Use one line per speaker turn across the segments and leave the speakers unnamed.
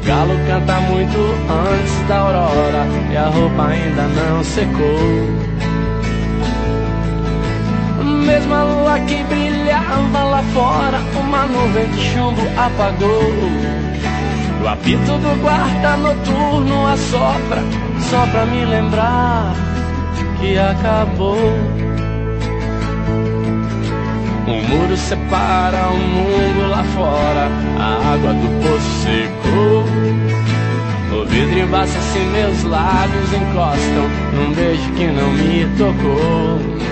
galo canta muito antes da aurora e a roupa ainda não secou. Mesmo a lua que brilhava lá fora, uma nuvem de chumbo apagou. O apito do guarda noturno assopra, só pra me lembrar que acabou. Um muro separa o mundo lá fora, a água do poço secou. O vidro embaça se meus lábios encostam num beijo que não me tocou.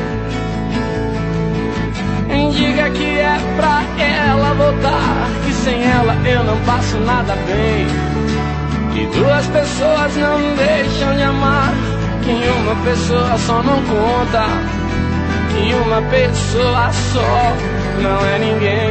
Diga que é pra ela voltar, que sem ela eu não passo nada bem, que duas pessoas não deixam de amar, que uma pessoa só não conta, que uma pessoa só não é ninguém.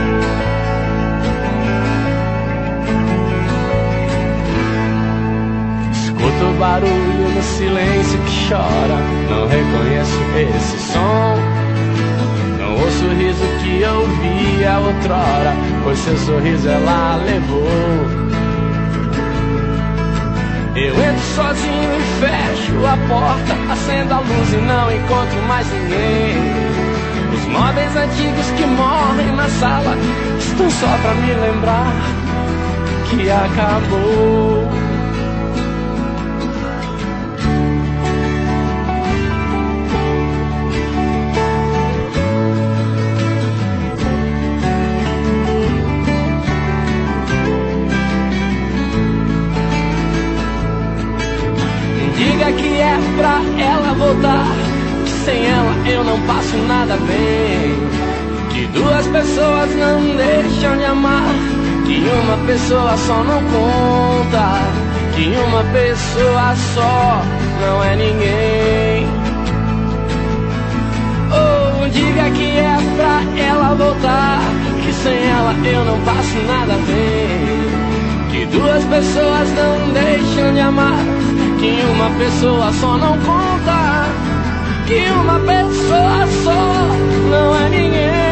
Escuto o barulho no silêncio que chora, não reconheço esse som. Ouço o riso que eu via outrora, pois seu sorriso ela levou. Eu entro sozinho e fecho a porta, acendo a luz e não encontro mais ninguém. Os móveis antigos que morrem na sala estão só pra me lembrar que acabou. Diga que é pra ela voltar, que sem ela eu não passo nada bem, que duas pessoas não deixam de amar, que uma pessoa só não conta, que uma pessoa só não é ninguém. Oh, diga que é pra ela voltar, que sem ela eu não passo nada bem, que duas pessoas não deixam de amar, que uma pessoa só não conta, que uma pessoa só não é ninguém.